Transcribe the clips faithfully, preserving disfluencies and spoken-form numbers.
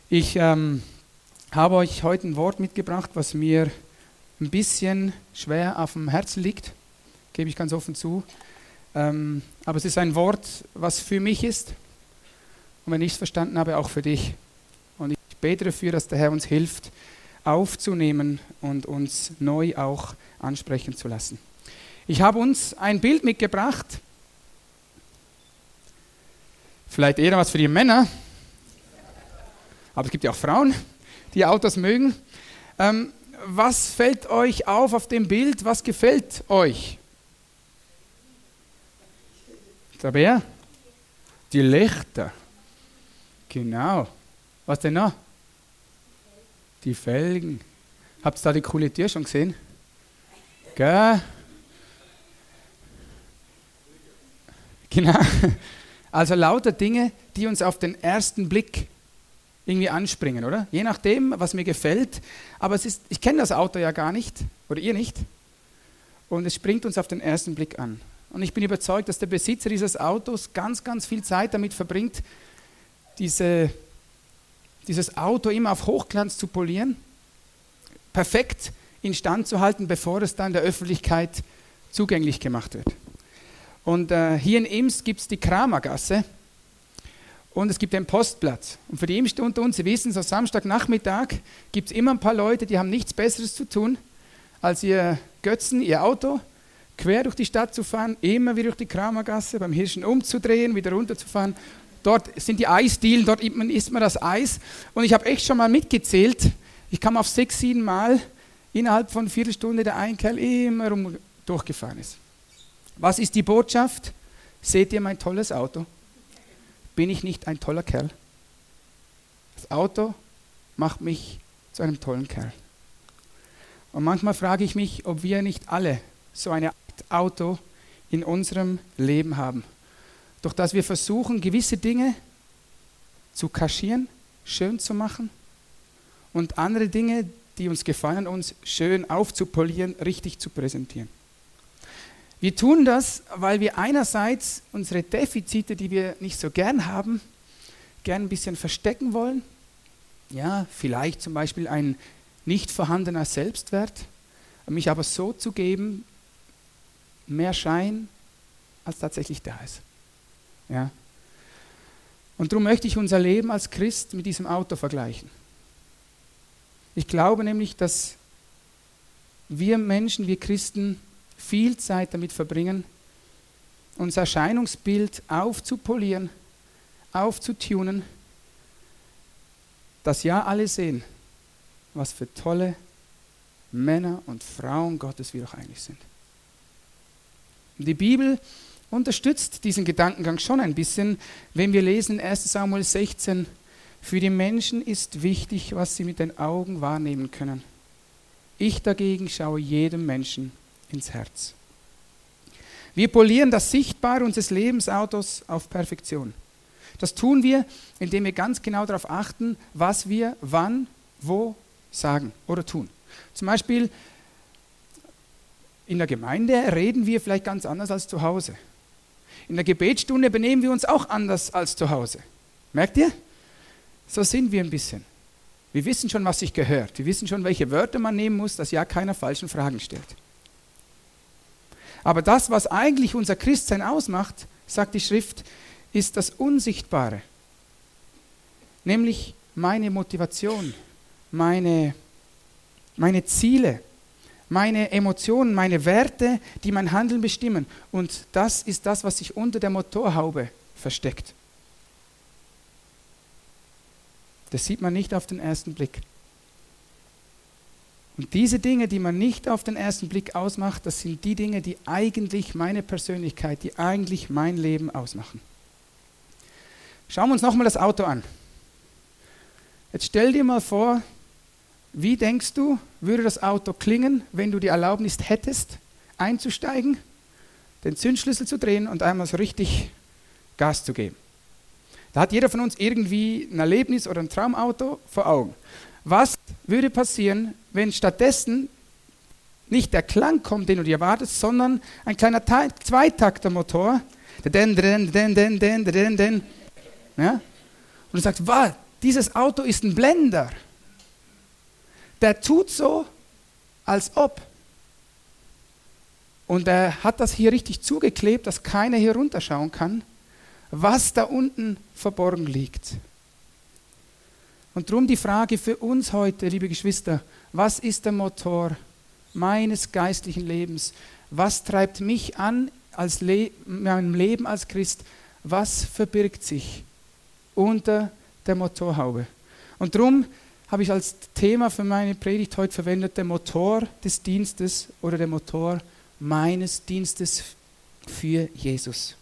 Ich ähm, habe euch heute ein Wort mitgebracht, was mir ein bisschen schwer auf dem Herzen liegt, gebe ich ganz offen zu. Ähm, aber es ist ein Wort, was für mich ist und wenn ich es verstanden habe, auch für dich. Und ich bete dafür, dass der Herr uns hilft, aufzunehmen und uns neu auch ansprechen zu lassen. Ich habe uns ein Bild mitgebracht, vielleicht eher was für die Männer, aber es gibt ja auch Frauen, die Autos mögen. Ähm, was fällt euch auf auf dem Bild? Was gefällt euch? Der Bär? Die Lichter. Genau. Was denn noch? Die Felgen. Habt ihr da die coole Tür schon gesehen? Gell? Genau. Also lauter Dinge, die uns auf den ersten Blick irgendwie anspringen, oder? Je nachdem, was mir gefällt. Aber es ist, ich kenne das Auto ja gar nicht, oder ihr nicht. Und es springt uns auf den ersten Blick an. Und ich bin überzeugt, dass der Besitzer dieses Autos ganz, ganz viel Zeit damit verbringt, diese, dieses Auto immer auf Hochglanz zu polieren, perfekt instand zu halten, bevor es dann der Öffentlichkeit zugänglich gemacht wird. Und äh, hier in Imst gibt es die Kramergasse. Und es gibt den Postplatz. Und für die Imster unter uns, Sie wissen, so Samstagnachmittag gibt es immer ein paar Leute, die haben nichts Besseres zu tun, als ihr Götzen, ihr Auto, quer durch die Stadt zu fahren, immer wieder durch die Kramergasse, beim Hirschen umzudrehen, wieder runterzufahren. Dort sind die Eisdielen, dort isst man das Eis. Und ich habe echt schon mal mitgezählt, ich kam auf sechs, sieben Mal innerhalb von einer Viertelstunde der ein Kerl immer rum durchgefahren ist. Was ist die Botschaft? Seht ihr mein tolles Auto? Bin ich nicht ein toller Kerl? Das Auto macht mich zu einem tollen Kerl. Und manchmal frage ich mich, ob wir nicht alle so ein Auto in unserem Leben haben. Durch das wir versuchen, gewisse Dinge zu kaschieren, schön zu machen und andere Dinge, die uns gefallen, uns schön aufzupolieren, richtig zu präsentieren. Wir tun das, weil wir einerseits unsere Defizite, die wir nicht so gern haben, gern ein bisschen verstecken wollen. Ja, vielleicht zum Beispiel ein nicht vorhandener Selbstwert, mich aber so zu geben, mehr Schein, als tatsächlich da ist. Ja. Und darum möchte ich unser Leben als Christ mit diesem Auto vergleichen. Ich glaube nämlich, dass wir Menschen, wir Christen, viel Zeit damit verbringen, unser Erscheinungsbild aufzupolieren, aufzutunen, dass ja alle sehen, was für tolle Männer und Frauen Gottes wir doch eigentlich sind. Und die Bibel unterstützt diesen Gedankengang schon ein bisschen, wenn wir lesen in erster Samuel sechzehn, für die Menschen ist wichtig, was sie mit den Augen wahrnehmen können. Ich dagegen schaue jedem Menschen ins Herz. Wir polieren das Sichtbare unseres Lebensautos auf Perfektion. Das tun wir, indem wir ganz genau darauf achten, was wir wann, wo sagen oder tun. Zum Beispiel in der Gemeinde reden wir vielleicht ganz anders als zu Hause. In der Gebetsstunde benehmen wir uns auch anders als zu Hause. Merkt ihr? So sind wir ein bisschen. Wir wissen schon, was sich gehört. Wir wissen schon, welche Wörter man nehmen muss, dass ja keiner falschen Fragen stellt. Aber das, was eigentlich unser Christsein ausmacht, sagt die Schrift, ist das Unsichtbare. Nämlich meine Motivation, meine, meine Ziele, meine Emotionen, meine Werte, die mein Handeln bestimmen. Und das ist das, was sich unter der Motorhaube versteckt. Das sieht man nicht auf den ersten Blick. Und diese Dinge, die man nicht auf den ersten Blick ausmacht, das sind die Dinge, die eigentlich meine Persönlichkeit, die eigentlich mein Leben ausmachen. Schauen wir uns nochmal das Auto an. Jetzt stell dir mal vor, wie denkst du, würde das Auto klingen, wenn du die Erlaubnis hättest, einzusteigen, den Zündschlüssel zu drehen und einmal so richtig Gas zu geben? Da hat jeder von uns irgendwie ein Erlebnis oder ein Traumauto vor Augen. Was würde passieren, wenn stattdessen nicht der Klang kommt, den du dir erwartest, sondern ein kleiner Ta- Zweitaktermotor, den, den, den, den, den, den, den, ja? Und du sagst, wow, dieses Auto ist ein Blender. Der tut so, als ob. Und er hat das hier richtig zugeklebt, dass keiner hier runterschauen kann, was da unten verborgen liegt. Und darum die Frage für uns heute, liebe Geschwister, was ist der Motor meines geistlichen Lebens? Was treibt mich an als Le- meinem Leben als Christ? Was verbirgt sich unter der Motorhaube? Und darum habe ich als Thema für meine Predigt heute verwendet, der Motor des Dienstes oder der Motor meines Dienstes für Jesus.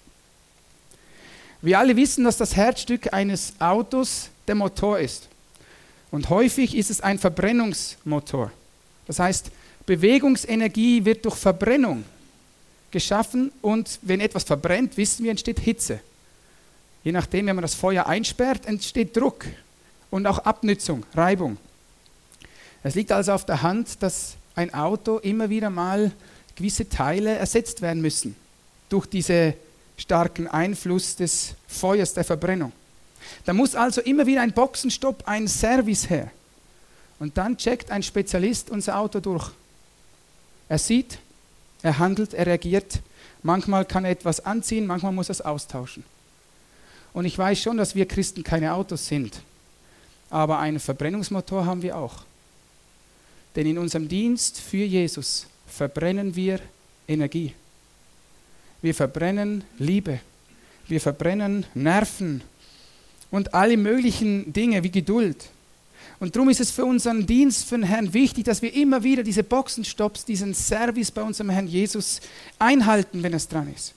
Wir alle wissen, dass das Herzstück eines Autos der Motor ist. Und häufig ist es ein Verbrennungsmotor. Das heißt, Bewegungsenergie wird durch Verbrennung geschaffen und wenn etwas verbrennt, wissen wir, entsteht Hitze. Je nachdem, wenn man das Feuer einsperrt, entsteht Druck und auch Abnützung, Reibung. Es liegt also auf der Hand, dass ein Auto immer wieder mal gewisse Teile ersetzt werden müssen durch diesen starken Einfluss des Feuers, der Verbrennung. Da muss also immer wieder ein Boxenstopp, ein Service her. Und dann checkt ein Spezialist unser Auto durch. Er sieht, er handelt, er reagiert. Manchmal kann er etwas anziehen, manchmal muss er es austauschen. Und ich weiß schon, dass wir Christen keine Autos sind. Aber einen Verbrennungsmotor haben wir auch. Denn in unserem Dienst für Jesus verbrennen wir Energie. Wir verbrennen Liebe. Wir verbrennen Nerven und alle möglichen Dinge wie Geduld. Und darum ist es für unseren Dienst für den Herrn wichtig, dass wir immer wieder diese Boxenstopps, diesen Service bei unserem Herrn Jesus einhalten, wenn es dran ist.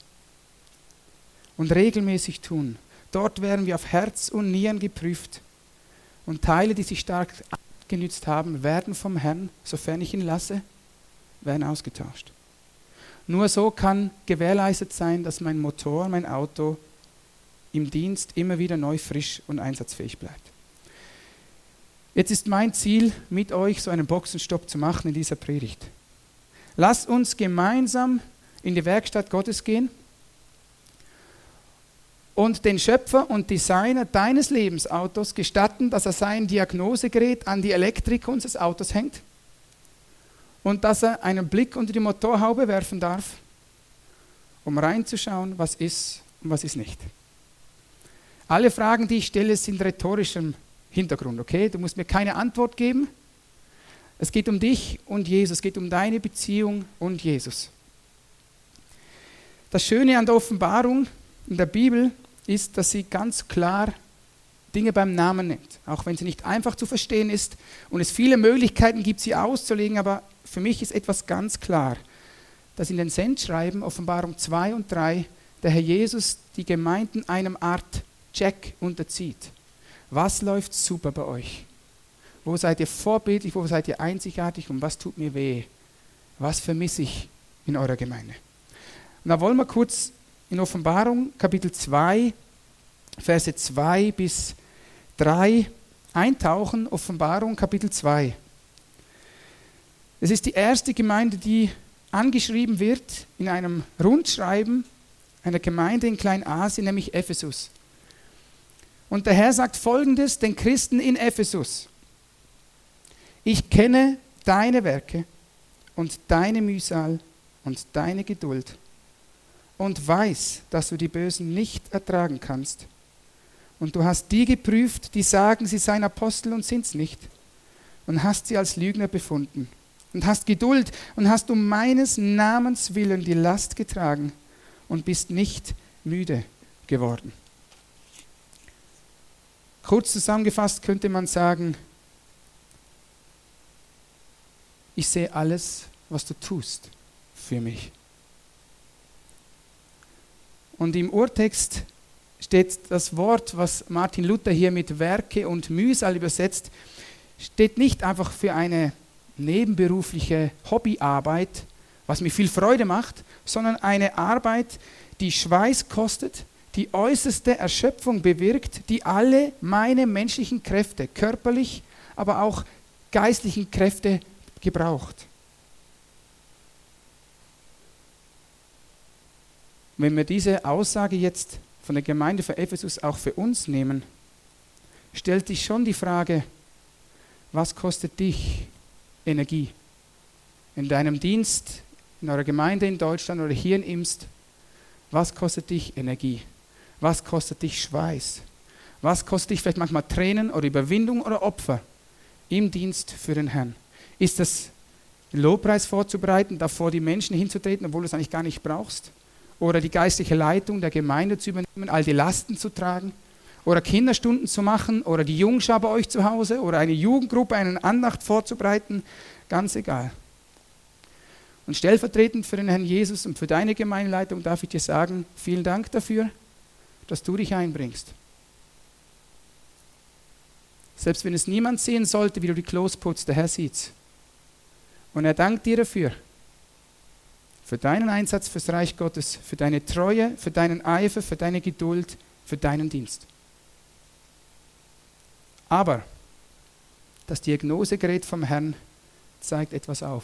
Und regelmäßig tun. Dort werden wir auf Herz und Nieren geprüft. Und Teile, die sich stark abgenützt haben, werden vom Herrn, sofern ich ihn lasse, werden ausgetauscht. Nur so kann gewährleistet sein, dass mein Motor, mein Auto im Dienst immer wieder neu, frisch und einsatzfähig bleibt. Jetzt ist mein Ziel, mit euch so einen Boxenstopp zu machen in dieser Predigt. Lasst uns gemeinsam in die Werkstatt Gottes gehen und den Schöpfer und Designer deines Lebensautos gestatten, dass er sein Diagnosegerät an die Elektrik unseres Autos hängt und dass er einen Blick unter die Motorhaube werfen darf, um reinzuschauen, was ist und was ist nicht. Alle Fragen, die ich stelle, sind rhetorischem Hintergrund, okay? Du musst mir keine Antwort geben. Es geht um dich und Jesus, es geht um deine Beziehung und Jesus. Das Schöne an der Offenbarung in der Bibel ist, dass sie ganz klar Dinge beim Namen nennt, auch wenn sie nicht einfach zu verstehen ist und es viele Möglichkeiten gibt, sie auszulegen, aber für mich ist etwas ganz klar, dass in den Sendschreiben, Offenbarung zwei und drei, der Herr Jesus die Gemeinden einem Art Check unterzieht. Was läuft super bei euch? Wo seid ihr vorbildlich, wo seid ihr einzigartig und was tut mir weh? Was vermisse ich in eurer Gemeinde? Und da wollen wir kurz in Offenbarung Kapitel zwei, Verse zwei bis drei eintauchen. Offenbarung Kapitel zwei. Es ist die erste Gemeinde, die angeschrieben wird in einem Rundschreiben einer Gemeinde in Kleinasien, nämlich Ephesus. Und der Herr sagt Folgendes den Christen in Ephesus: Ich kenne deine Werke und deine Mühsal und deine Geduld und weiß, dass du die Bösen nicht ertragen kannst. Und du hast die geprüft, die sagen, sie seien Apostel und sind's nicht, und hast sie als Lügner befunden. Und hast Geduld und hast um meines Namens willen die Last getragen und bist nicht müde geworden. Kurz zusammengefasst könnte man sagen, ich sehe alles, was du tust für mich. Und im Urtext steht das Wort, was Martin Luther hier mit Werke und Mühsal übersetzt, steht nicht einfach für eine nebenberufliche Hobbyarbeit, was mir viel Freude macht, sondern eine Arbeit, die Schweiß kostet, die äußerste Erschöpfung bewirkt, die alle meine menschlichen Kräfte, körperlich, aber auch geistlichen Kräfte gebraucht. Wenn wir diese Aussage jetzt von der Gemeinde von Ephesus auch für uns nehmen, stellt dich schon die Frage, was kostet dich Energie? In deinem Dienst, in eurer Gemeinde in Deutschland oder hier in Imst, was kostet dich Energie? Was kostet dich Schweiß? Was kostet dich vielleicht manchmal Tränen oder Überwindung oder Opfer im Dienst für den Herrn? Ist das Lobpreis vorzubereiten, davor die Menschen hinzutreten, obwohl du es eigentlich gar nicht brauchst? Oder die geistliche Leitung der Gemeinde zu übernehmen, all die Lasten zu tragen? Oder Kinderstunden zu machen? Oder die Jungschar bei euch zu Hause? Oder eine Jugendgruppe, eine Andacht vorzubereiten? Ganz egal. Und stellvertretend für den Herrn Jesus und für deine Gemeindeleitung darf ich dir sagen, vielen Dank dafür, dass du dich einbringst. Selbst wenn es niemand sehen sollte, wie du die Klos putzt, der Herr sieht's. Und er dankt dir dafür, für deinen Einsatz fürs Reich Gottes, für deine Treue, für deinen Eifer, für deine Geduld, für deinen Dienst. Aber das Diagnosegerät vom Herrn zeigt etwas auf.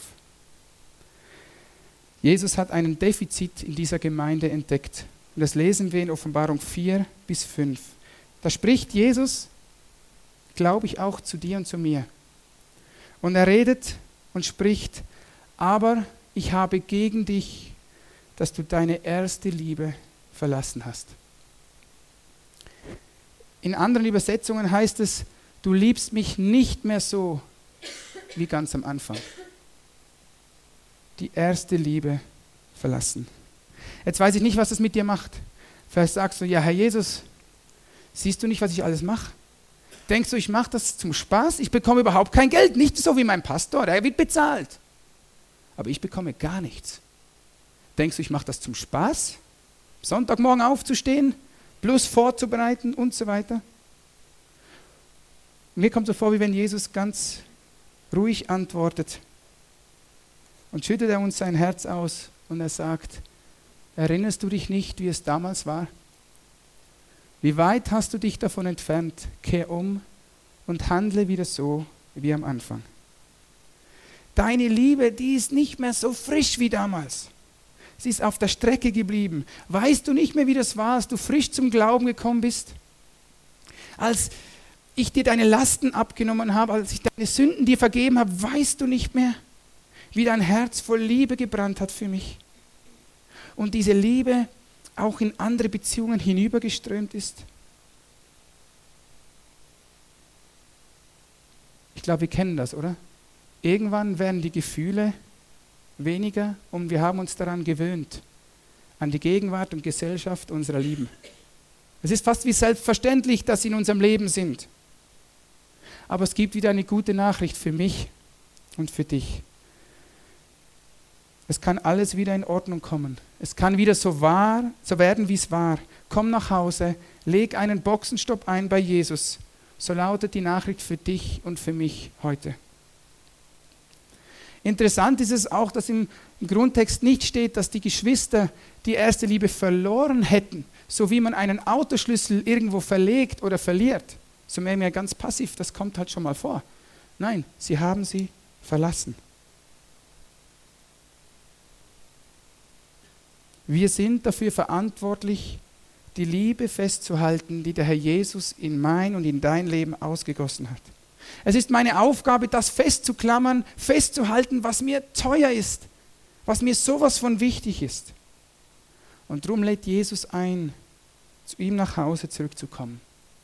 Jesus hat ein Defizit in dieser Gemeinde entdeckt. Und das lesen wir in Offenbarung vier bis fünf. Da spricht Jesus, glaube ich, auch zu dir und zu mir. Und er redet und spricht, aber ich habe gegen dich, dass du deine erste Liebe verlassen hast. In anderen Übersetzungen heißt es, du liebst mich nicht mehr so wie ganz am Anfang. Die erste Liebe verlassen. Jetzt weiß ich nicht, was das mit dir macht. Vielleicht sagst du, ja, Herr Jesus, siehst du nicht, was ich alles mache? Denkst du, ich mache das zum Spaß? Ich bekomme überhaupt kein Geld, nicht so wie mein Pastor, der wird bezahlt. Aber ich bekomme gar nichts. Denkst du, ich mache das zum Spaß? Sonntagmorgen aufzustehen, plus vorzubereiten und so weiter? Mir kommt so vor, wie wenn Jesus ganz ruhig antwortet. Und schüttet er uns sein Herz aus und er sagt, erinnerst du dich nicht, wie es damals war? Wie weit hast du dich davon entfernt? Kehr um und handle wieder so wie am Anfang. Deine Liebe, die ist nicht mehr so frisch wie damals. Sie ist auf der Strecke geblieben. Weißt du nicht mehr, wie das war, als du frisch zum Glauben gekommen bist? Als ich dir deine Lasten abgenommen habe, als ich deine Sünden dir vergeben habe, weißt du nicht mehr, wie dein Herz voll Liebe gebrannt hat für mich. Und diese Liebe auch in andere Beziehungen hinübergeströmt ist. Ich glaube, wir kennen das, oder? Irgendwann werden die Gefühle weniger und wir haben uns daran gewöhnt, an die Gegenwart und Gesellschaft unserer Lieben. Es ist fast wie selbstverständlich, dass sie in unserem Leben sind. Aber es gibt wieder eine gute Nachricht für mich und für dich. Es kann alles wieder in Ordnung kommen. Es kann wieder so wahr, so werden, wie es war. Komm nach Hause, leg einen Boxenstopp ein bei Jesus. So lautet die Nachricht für dich und für mich heute. Interessant ist es auch, dass im Grundtext nicht steht, dass die Geschwister die erste Liebe verloren hätten, so wie man einen Autoschlüssel irgendwo verlegt oder verliert. So mehr mehr ganz passiv, das kommt halt schon mal vor. Nein, sie haben sie verlassen. Wir sind dafür verantwortlich, die Liebe festzuhalten, die der Herr Jesus in mein und in dein Leben ausgegossen hat. Es ist meine Aufgabe, das festzuklammern, festzuhalten, was mir teuer ist, was mir sowas von wichtig ist. Und darum lädt Jesus ein, zu ihm nach Hause zurückzukommen.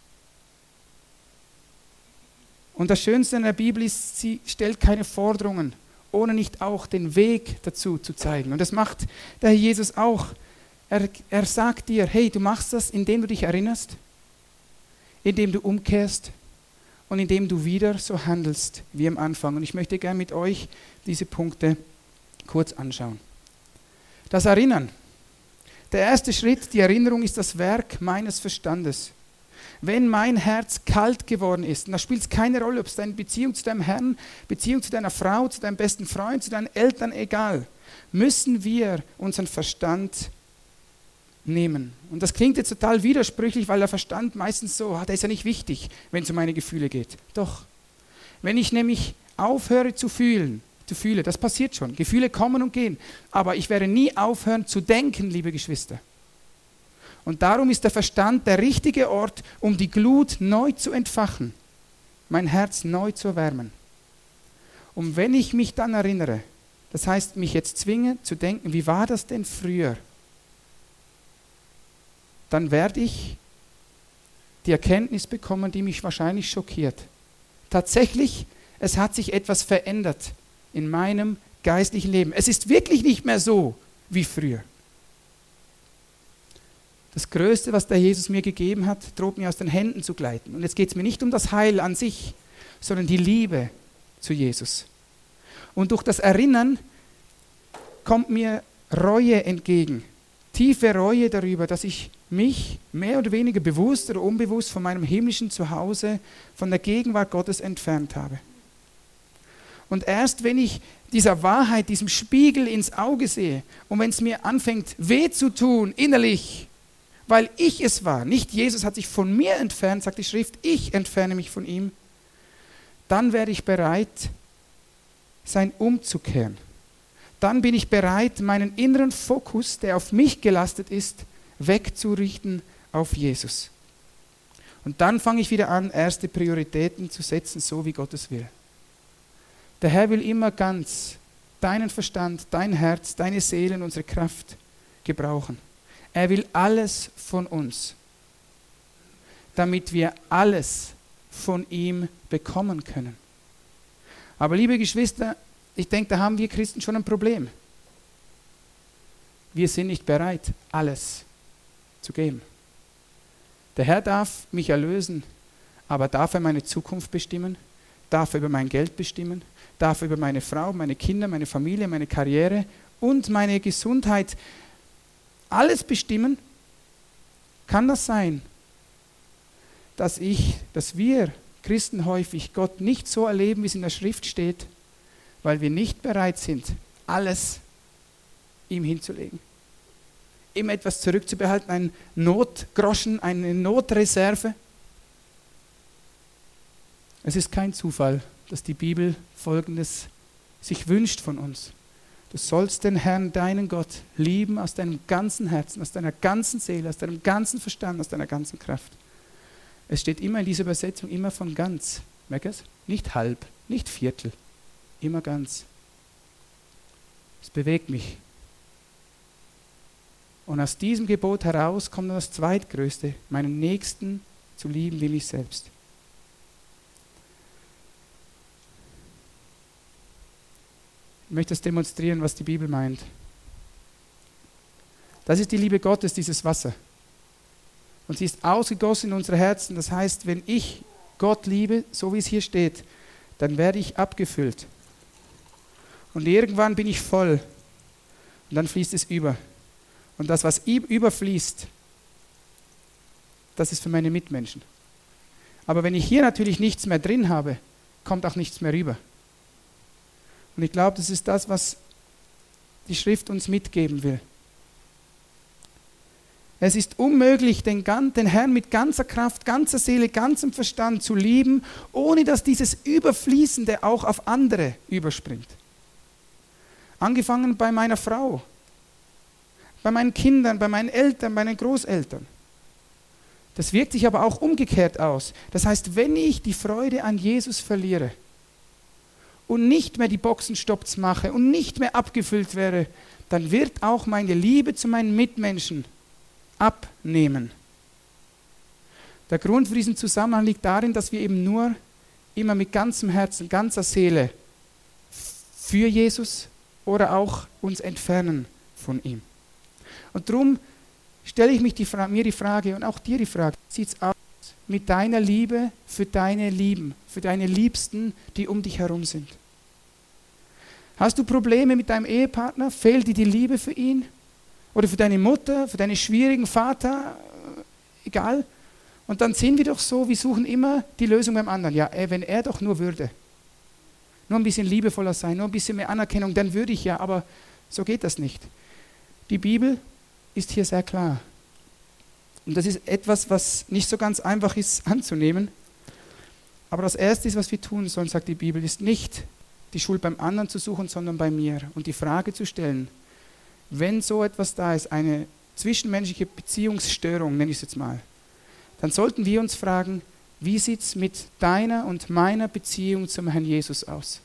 Und das Schönste in der Bibel ist, sie stellt keine Forderungen, ohne nicht auch den Weg dazu zu zeigen. Und das macht der Herr Jesus auch. Er, er sagt dir, hey, du machst das, indem du dich erinnerst, indem du umkehrst und indem du wieder so handelst wie am Anfang. Und ich möchte gerne mit euch diese Punkte kurz anschauen. Das Erinnern. Der erste Schritt, die Erinnerung, ist das Werk meines Verstandes. Wenn mein Herz kalt geworden ist, und da spielt es keine Rolle, ob es deine Beziehung zu deinem Herrn, Beziehung zu deiner Frau, zu deinem besten Freund, zu deinen Eltern, egal, müssen wir unseren Verstand nehmen. Und das klingt jetzt total widersprüchlich, weil der Verstand meistens so, ah, der ist ja nicht wichtig, wenn es um meine Gefühle geht. Doch, wenn ich nämlich aufhöre zu fühlen, zu fühlen, das passiert schon, Gefühle kommen und gehen, aber ich werde nie aufhören zu denken, liebe Geschwister. Und darum ist der Verstand der richtige Ort, um die Glut neu zu entfachen, mein Herz neu zu erwärmen. Und wenn ich mich dann erinnere, das heißt, mich jetzt zwinge zu denken, wie war das denn früher? Dann werde ich die Erkenntnis bekommen, die mich wahrscheinlich schockiert. Tatsächlich, es hat sich etwas verändert in meinem geistlichen Leben. Es ist wirklich nicht mehr so wie früher. Das Größte, was der Jesus mir gegeben hat, droht mir aus den Händen zu gleiten. Und jetzt geht es mir nicht um das Heil an sich, sondern die Liebe zu Jesus. Und durch das Erinnern kommt mir Reue entgegen. Tiefe Reue darüber, dass ich mich mehr oder weniger bewusst oder unbewusst von meinem himmlischen Zuhause, von der Gegenwart Gottes entfernt habe. Und erst wenn ich dieser Wahrheit, diesem Spiegel ins Auge sehe und wenn es mir anfängt weh zu tun innerlich, weil ich es war, nicht Jesus hat sich von mir entfernt, sagt die Schrift, ich entferne mich von ihm, dann werde ich bereit, sein umzukehren. Dann bin ich bereit, meinen inneren Fokus, der auf mich gelastet ist, wegzurichten auf Jesus. Und dann fange ich wieder an, erste Prioritäten zu setzen, so wie Gott es will. Der Herr will immer ganz deinen Verstand, dein Herz, deine Seele und unsere Kraft gebrauchen. Er will alles von uns, damit wir alles von ihm bekommen können. Aber liebe Geschwister, ich denke, da haben wir Christen schon ein Problem. Wir sind nicht bereit, alles zu geben. Der Herr darf mich erlösen, aber darf er meine Zukunft bestimmen? Darf er über mein Geld bestimmen? Darf er über meine Frau, meine Kinder, meine Familie, meine Karriere und meine Gesundheit alles bestimmen? Kann das sein, dass ich, dass wir Christen häufig Gott nicht so erleben, wie es in der Schrift steht, weil wir nicht bereit sind, alles ihm hinzulegen? Immer etwas zurückzubehalten, einen Notgroschen, eine Notreserve? Es ist kein Zufall, dass die Bibel Folgendes sich wünscht von uns. Du sollst den Herrn, deinen Gott, lieben aus deinem ganzen Herzen, aus deiner ganzen Seele, aus deinem ganzen Verstand, aus deiner ganzen Kraft. Es steht immer in dieser Übersetzung, immer von ganz. Merkt ihr es? Nicht halb, nicht Viertel, immer ganz. Es bewegt mich. Und aus diesem Gebot heraus kommt dann das Zweitgrößte, meinen Nächsten zu lieben wie mich selbst. Ich möchte das demonstrieren, was die Bibel meint. Das ist die Liebe Gottes, dieses Wasser. Und sie ist ausgegossen in unsere Herzen. Das heißt, wenn ich Gott liebe, so wie es hier steht, dann werde ich abgefüllt. Und irgendwann bin ich voll. Und dann fließt es über. Und das, was überfließt, das ist für meine Mitmenschen. Aber wenn ich hier natürlich nichts mehr drin habe, kommt auch nichts mehr rüber. Und ich glaube, das ist das, was die Schrift uns mitgeben will. Es ist unmöglich, den, den Herrn mit ganzer Kraft, ganzer Seele, ganzem Verstand zu lieben, ohne dass dieses Überfließende auch auf andere überspringt. Angefangen bei meiner Frau, bei meinen Kindern, bei meinen Eltern, bei meinen Großeltern. Das wirkt sich aber auch umgekehrt aus. Das heißt, wenn ich die Freude an Jesus verliere und nicht mehr die Boxenstopps mache und nicht mehr abgefüllt wäre, dann wird auch meine Liebe zu meinen Mitmenschen abnehmen. Der Grund für diesen Zusammenhang liegt darin, dass wir eben nur immer mit ganzem Herzen, ganzer Seele für Jesus oder auch uns entfernen von ihm. Und darum stelle ich mich die Fra- mir die Frage und auch dir die Frage, wie sieht es aus mit deiner Liebe für deine Lieben, für deine Liebsten, die um dich herum sind? Hast du Probleme mit deinem Ehepartner? Fehlt dir die Liebe für ihn? Oder für deine Mutter, für deinen schwierigen Vater? Egal. Und dann sind wir doch so, wir suchen immer die Lösung beim anderen. Ja, ey, wenn er doch nur würde. Nur ein bisschen liebevoller sein, nur ein bisschen mehr Anerkennung, dann würde ich ja, aber so geht das nicht. Die Bibel ist hier sehr klar. Und das ist etwas, was nicht so ganz einfach ist anzunehmen. Aber das Erste, was wir tun sollen, sagt die Bibel, ist nicht die Schuld beim anderen zu suchen, sondern bei mir. Und die Frage zu stellen, wenn so etwas da ist, eine zwischenmenschliche Beziehungsstörung, nenne ich es jetzt mal, dann sollten wir uns fragen, wie sieht es mit deiner und meiner Beziehung zum Herrn Jesus aus?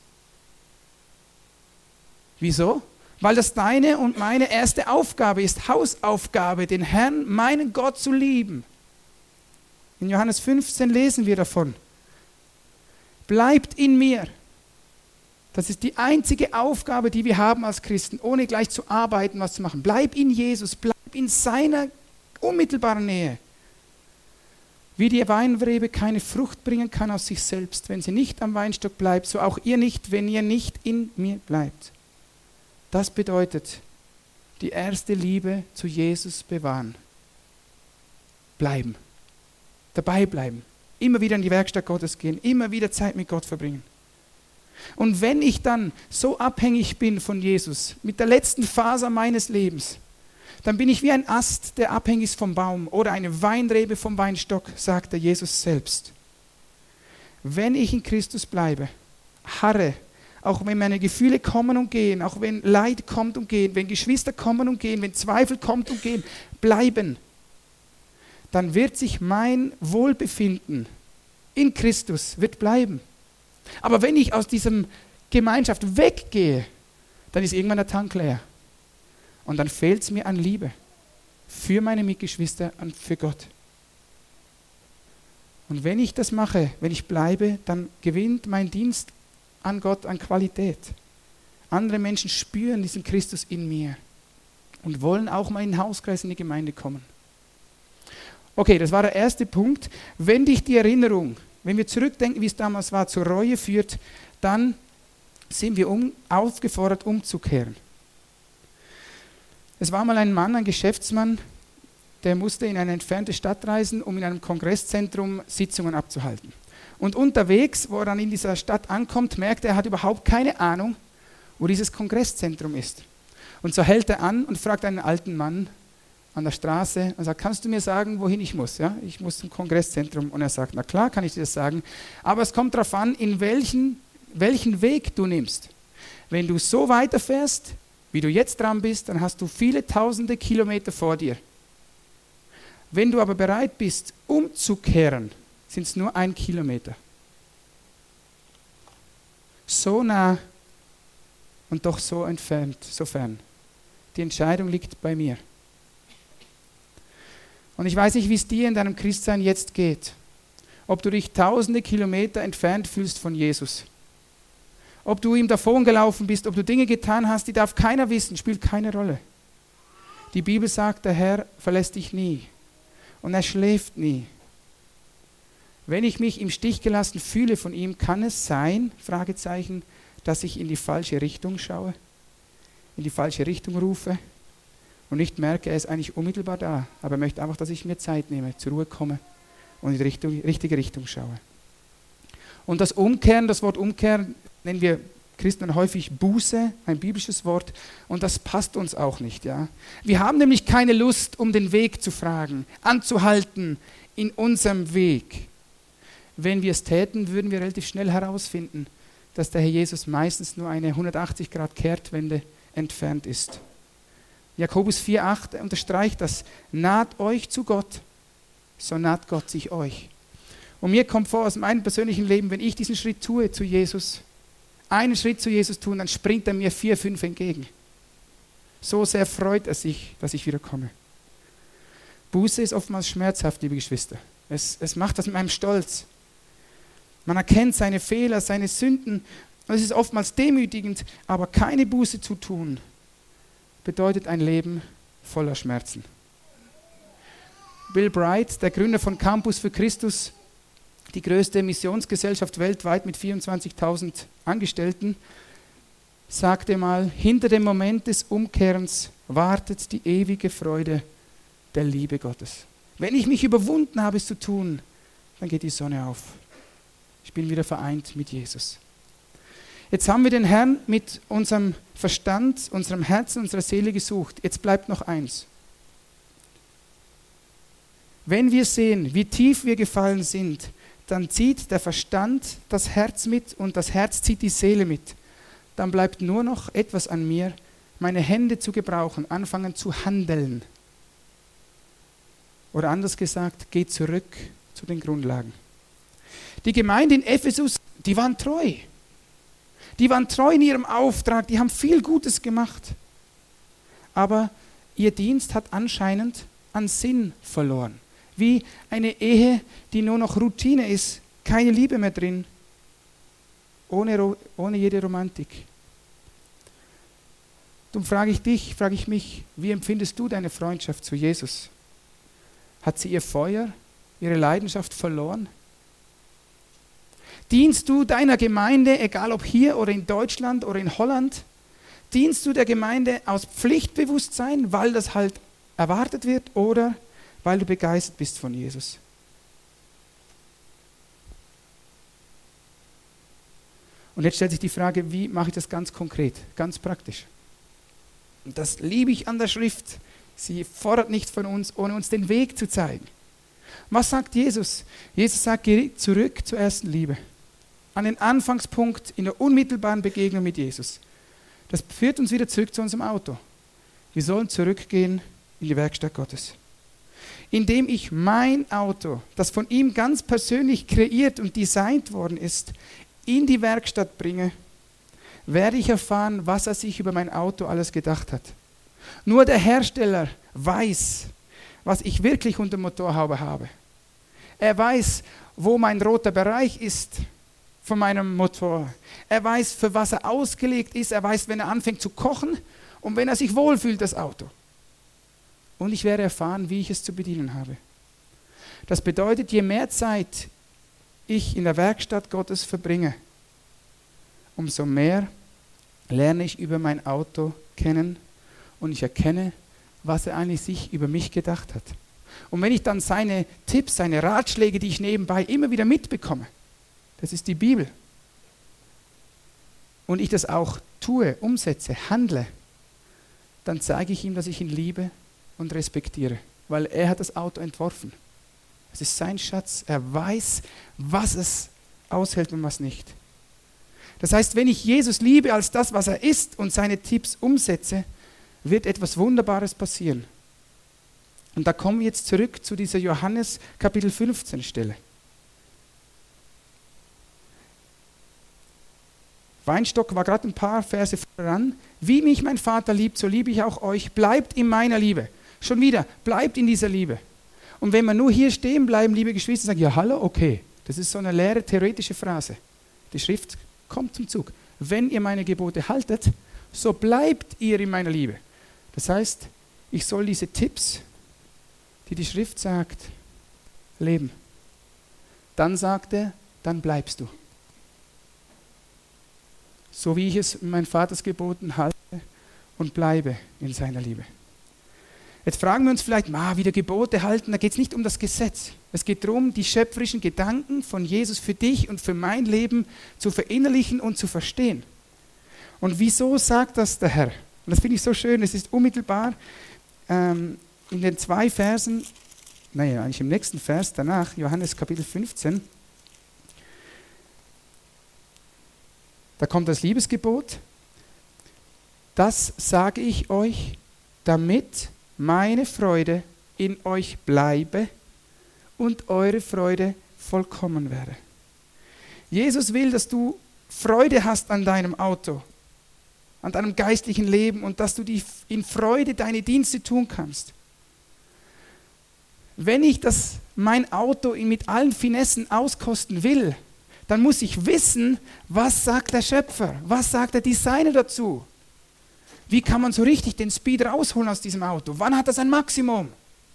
Wieso? Weil das deine und meine erste Aufgabe ist, Hausaufgabe, den Herrn, meinen Gott zu lieben. In Johannes fünfzehn lesen wir davon. Bleibt in mir. Das ist die einzige Aufgabe, die wir haben als Christen, ohne gleich zu arbeiten, was zu machen. Bleib in Jesus, bleib in seiner unmittelbaren Nähe. Wie die Weinrebe keine Frucht bringen kann aus sich selbst, wenn sie nicht am Weinstock bleibt, so auch ihr nicht, wenn ihr nicht in mir bleibt. Das bedeutet, die erste Liebe zu Jesus bewahren. Bleiben. Dabei bleiben. Immer wieder in die Werkstatt Gottes gehen. Immer wieder Zeit mit Gott verbringen. Und wenn ich dann so abhängig bin von Jesus, mit der letzten Faser meines Lebens, dann bin ich wie ein Ast, der abhängig ist vom Baum oder eine Weinrebe vom Weinstock, sagt der Jesus selbst. Wenn ich in Christus bleibe, harre, auch wenn meine Gefühle kommen und gehen, auch wenn Leid kommt und geht, wenn Geschwister kommen und gehen, wenn Zweifel kommt und gehen, bleiben, dann wird sich mein Wohlbefinden in Christus wird bleiben. Aber wenn ich aus dieser Gemeinschaft weggehe, dann ist irgendwann der Tank leer. Und dann fehlt es mir an Liebe für meine Mitgeschwister und für Gott. Und wenn ich das mache, wenn ich bleibe, dann gewinnt mein Dienst an Gott an Qualität. Andere Menschen spüren diesen Christus in mir und wollen auch mal in den Hauskreis in die Gemeinde kommen. Okay, das war der erste Punkt. Wenn dich die Erinnerung, wenn wir zurückdenken, wie es damals war, zur Reue führt, dann sind wir um, aufgefordert, umzukehren. Es war mal ein Mann, ein Geschäftsmann, der musste in eine entfernte Stadt reisen, um in einem Kongresszentrum Sitzungen abzuhalten. Und unterwegs, wo er dann in dieser Stadt ankommt, merkt er, er hat überhaupt keine Ahnung, wo dieses Kongresszentrum ist. Und so hält er an und fragt einen alten Mann an der Straße und sagt, kannst du mir sagen, wohin ich muss? Ja, ich muss zum Kongresszentrum. Und er sagt, na klar kann ich dir das sagen, aber es kommt darauf an, in welchen, welchen Weg du nimmst. Wenn du so weiterfährst, wie du jetzt dran bist, dann hast du viele tausende Kilometer vor dir. Wenn du aber bereit bist, umzukehren, sind es nur ein Kilometer. So nah und doch so entfernt, so fern. Die Entscheidung liegt bei mir. Und ich weiß nicht, wie es dir in deinem Christsein jetzt geht. Ob du dich tausende Kilometer entfernt fühlst von Jesus. Ob du ihm davongelaufen bist, ob du Dinge getan hast, die darf keiner wissen, spielt keine Rolle. Die Bibel sagt, der Herr verlässt dich nie und er schläft nie. Wenn ich mich im Stich gelassen fühle von ihm, kann es sein, Fragezeichen, dass ich in die falsche Richtung schaue, in die falsche Richtung rufe und nicht merke, er ist eigentlich unmittelbar da, aber er möchte einfach, dass ich mir Zeit nehme, zur Ruhe komme und in die Richtung, richtige Richtung schaue. Und das Umkehren, das Wort Umkehren, nennen wir Christen häufig Buße, ein biblisches Wort, und das passt uns auch nicht. Ja? Wir haben nämlich keine Lust, um den Weg zu fragen, anzuhalten in unserem Weg. Wenn wir es täten, würden wir relativ schnell herausfinden, dass der Herr Jesus meistens nur eine hundertachtzig Grad Kehrtwende entfernt ist. Jakobus vier acht unterstreicht das, naht euch zu Gott, so naht Gott sich euch. Und mir kommt vor aus meinem persönlichen Leben, wenn ich diesen Schritt tue zu Jesus, einen Schritt zu Jesus tun, dann springt er mir vier, fünf entgegen. So sehr freut er sich, dass ich wieder komme. Buße ist oftmals schmerzhaft, liebe Geschwister. Es, es macht das mit meinem Stolz. Man erkennt seine Fehler, seine Sünden. Und es ist oftmals demütigend, aber keine Buße zu tun, bedeutet ein Leben voller Schmerzen. Bill Bright, der Gründer von Campus für Christus, die größte Missionsgesellschaft weltweit mit vierundzwanzigtausend Angestellten, sagte mal, hinter dem Moment des Umkehrens wartet die ewige Freude der Liebe Gottes. Wenn ich mich überwunden habe, es zu tun, dann geht die Sonne auf. Ich bin wieder vereint mit Jesus. Jetzt haben wir den Herrn mit unserem Verstand, unserem Herzen, unserer Seele gesucht. Jetzt bleibt noch eins. Wenn wir sehen, wie tief wir gefallen sind, dann zieht der Verstand das Herz mit und das Herz zieht die Seele mit. Dann bleibt nur noch etwas an mir, meine Hände zu gebrauchen, anfangen zu handeln. Oder anders gesagt, geh zurück zu den Grundlagen. Die Gemeinde in Ephesus, die waren treu. Die waren treu in ihrem Auftrag, die haben viel Gutes gemacht. Aber ihr Dienst hat anscheinend an Sinn verloren. Wie eine Ehe, die nur noch Routine ist, keine Liebe mehr drin, ohne, ohne jede Romantik. Darum frage ich dich, frage ich mich, wie empfindest du deine Freundschaft zu Jesus? Hat sie ihr Feuer, ihre Leidenschaft verloren? Dienst du deiner Gemeinde, egal ob hier oder in Deutschland oder in Holland, dienst du der Gemeinde aus Pflichtbewusstsein, weil das halt erwartet wird oder weil du begeistert bist von Jesus? Und jetzt stellt sich die Frage, wie mache ich das ganz konkret, ganz praktisch? Und das liebe ich an der Schrift. Sie fordert nicht von uns, ohne uns den Weg zu zeigen. Was sagt Jesus? Jesus sagt, geh zurück zur ersten Liebe. An den Anfangspunkt in der unmittelbaren Begegnung mit Jesus. Das führt uns wieder zurück zu unserem Auto. Wir sollen zurückgehen in die Werkstatt Gottes. Indem ich mein Auto, das von ihm ganz persönlich kreiert und designt worden ist, in die Werkstatt bringe, werde ich erfahren, was er sich über mein Auto alles gedacht hat. Nur der Hersteller weiß, was ich wirklich unter Motorhaube habe. Er weiß, wo mein roter Bereich ist von meinem Motor. Er weiß, für was er ausgelegt ist. Er weiß, wenn er anfängt zu kochen und wenn er sich wohlfühlt, das Auto. Und ich werde erfahren, wie ich es zu bedienen habe. Das bedeutet, je mehr Zeit ich in der Werkstatt Gottes verbringe, umso mehr lerne ich über mein Auto kennen und ich erkenne, was er eigentlich sich über mich gedacht hat. Und wenn ich dann seine Tipps, seine Ratschläge, die ich nebenbei immer wieder mitbekomme, das ist die Bibel, und ich das auch tue, umsetze, handle, dann zeige ich ihm, dass ich ihn liebe und respektiere, weil er hat das Auto entworfen. Es ist sein Schatz. Er weiß, was es aushält und was nicht. Das heißt, wenn ich Jesus liebe als das, was er ist und seine Tipps umsetze, wird etwas Wunderbares passieren. Und da kommen wir jetzt zurück zu dieser Johannes Kapitel fünfzehn Stelle. Weinstock war gerade ein paar Verse voran. Wie mich mein Vater liebt, so liebe ich auch euch. Bleibt in meiner Liebe. Schon wieder, bleibt in dieser Liebe. Und wenn wir nur hier stehen bleiben, liebe Geschwister, sagen, ja, hallo, okay. Das ist so eine leere, theoretische Phrase. Die Schrift kommt zum Zug. Wenn ihr meine Gebote haltet, so bleibt ihr in meiner Liebe. Das heißt, ich soll diese Tipps, die die Schrift sagt, leben. Dann sagt er, dann bleibst du. So wie ich es in meinen Vaters Geboten halte und bleibe in seiner Liebe. Jetzt fragen wir uns vielleicht, ah, wieder Gebote halten, da geht es nicht um das Gesetz. Es geht darum, die schöpferischen Gedanken von Jesus für dich und für mein Leben zu verinnerlichen und zu verstehen. Und wieso sagt das der Herr? Und das finde ich so schön, es ist unmittelbar ähm, in den zwei Versen, naja, eigentlich im nächsten Vers danach, Johannes Kapitel fünfzehn, da kommt das Liebesgebot. Das sage ich euch, damit meine Freude in euch bleibe und eure Freude vollkommen werde. Jesus will, dass du Freude hast an deinem Auto, an deinem geistlichen Leben und dass du die in Freude deine Dienste tun kannst. Wenn ich das, mein Auto mit allen Finessen auskosten will, dann muss ich wissen, was sagt der Schöpfer, was sagt der Designer dazu. Wie kann man so richtig den Speed rausholen aus diesem Auto? Wann hat das ein Maximum?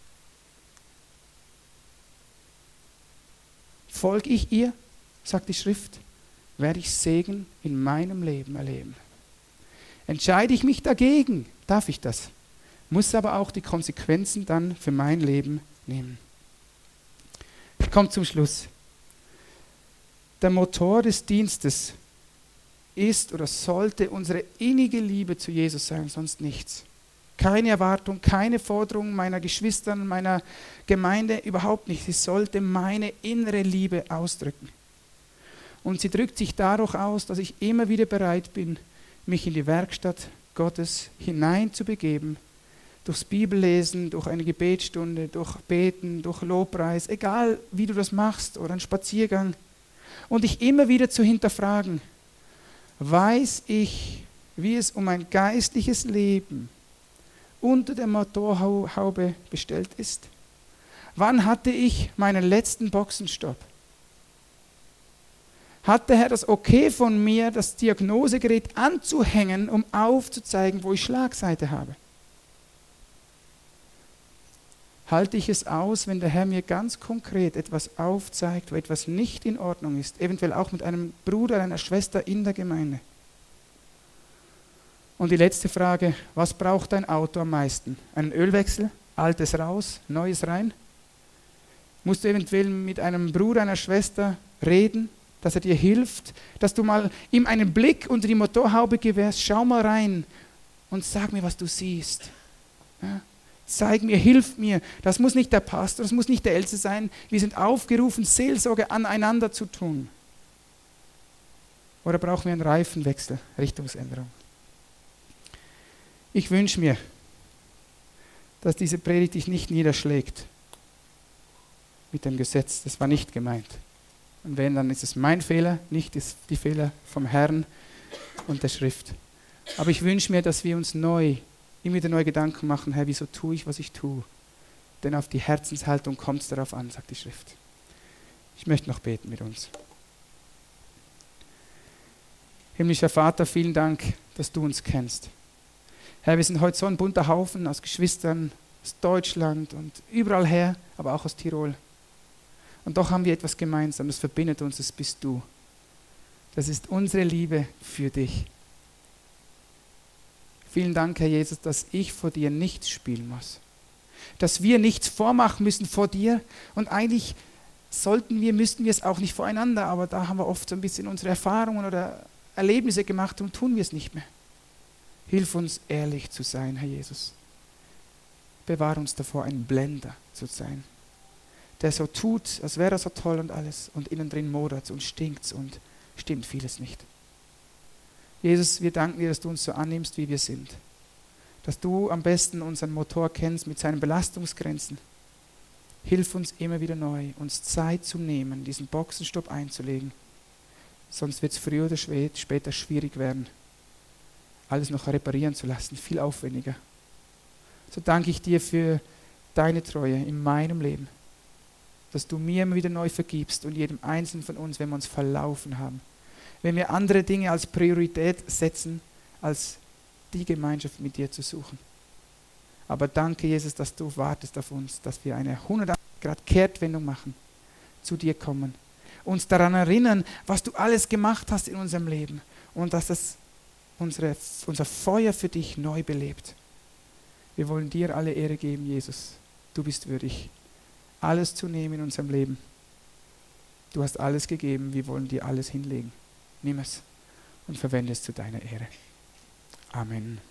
Folge ich ihr, sagt die Schrift, werde ich Segen in meinem Leben erleben. Entscheide ich mich dagegen, darf ich das, muss aber auch die Konsequenzen dann für mein Leben nehmen. Ich komme zum Schluss. Der Motor des Dienstes ist oder sollte unsere innige Liebe zu Jesus sein, sonst nichts. Keine Erwartung, keine Forderung meiner Geschwister, meiner Gemeinde, überhaupt nicht. Sie sollte meine innere Liebe ausdrücken. Und sie drückt sich dadurch aus, dass ich immer wieder bereit bin, mich in die Werkstatt Gottes hineinzubegeben, Durchs Bibellesen, durch eine Gebetsstunde, durch Beten, durch Lobpreis, egal wie du das machst oder einen Spaziergang. Und dich immer wieder zu hinterfragen, weiß ich, wie es um ein geistliches Leben unter der Motorhaube bestellt ist? Wann hatte ich meinen letzten Boxenstopp? Hat der Herr das Okay von mir, das Diagnosegerät anzuhängen, um aufzuzeigen, wo ich Schlagseite habe? Halte ich es aus, wenn der Herr mir ganz konkret etwas aufzeigt, wo etwas nicht in Ordnung ist, eventuell auch mit einem Bruder, einer Schwester in der Gemeinde? Und die letzte Frage, was braucht dein Auto am meisten? Einen Ölwechsel, altes raus, neues rein? Musst du eventuell mit einem Bruder, einer Schwester reden, dass er dir hilft, dass du mal ihm einen Blick unter die Motorhaube gewährst, schau mal rein und sag mir, was du siehst. Ja? Zeig mir, hilf mir. Das muss nicht der Pastor, das muss nicht der Älteste sein. Wir sind aufgerufen, Seelsorge aneinander zu tun. Oder brauchen wir einen Reifenwechsel, Richtungsänderung? Ich wünsche mir, dass diese Predigt dich nicht niederschlägt mit dem Gesetz. Das war nicht gemeint. Und wenn, dann ist es mein Fehler, nicht die Fehler vom Herrn und der Schrift. Aber ich wünsche mir, dass wir uns neu, immer wieder neue Gedanken machen, Herr, wieso tue ich, was ich tue? Denn auf die Herzenshaltung kommt es darauf an, sagt die Schrift. Ich möchte noch beten mit uns. Himmlischer Vater, vielen Dank, dass du uns kennst. Herr, wir sind heute so ein bunter Haufen aus Geschwistern, aus Deutschland und überall her, aber auch aus Tirol. Und doch haben wir etwas gemeinsam, das verbindet uns, das bist du. Das ist unsere Liebe für dich. Vielen Dank, Herr Jesus, dass ich vor dir nichts spielen muss. Dass wir nichts vormachen müssen vor dir. Und eigentlich sollten wir, müssten wir es auch nicht voreinander, aber da haben wir oft so ein bisschen unsere Erfahrungen oder Erlebnisse gemacht und tun wir es nicht mehr. Hilf uns, ehrlich zu sein, Herr Jesus. Bewahre uns davor, ein Blender zu sein, der so tut, als wäre er so toll und alles und innen drin modert und stinkt und stimmt vieles nicht. Jesus, wir danken dir, dass du uns so annimmst, wie wir sind. Dass du am besten unseren Motor kennst mit seinen Belastungsgrenzen. Hilf uns immer wieder neu, uns Zeit zu nehmen, diesen Boxenstopp einzulegen. Sonst wird es früher oder später schwierig werden, alles noch reparieren zu lassen, viel aufwendiger. So danke ich dir für deine Treue in meinem Leben, dass du mir immer wieder neu vergibst und jedem Einzelnen von uns, wenn wir uns verlaufen haben. Wenn wir andere Dinge als Priorität setzen, als die Gemeinschaft mit dir zu suchen. Aber danke, Jesus, dass du wartest auf uns, dass wir eine hundertachtzig Grad Kehrtwendung machen, zu dir kommen, uns daran erinnern, was du alles gemacht hast in unserem Leben und dass das unsere, unser Feuer für dich neu belebt. Wir wollen dir alle Ehre geben, Jesus. Du bist würdig, alles zu nehmen in unserem Leben. Du hast alles gegeben, wir wollen dir alles hinlegen. Nimm es und verwende es zu deiner Ehre. Amen.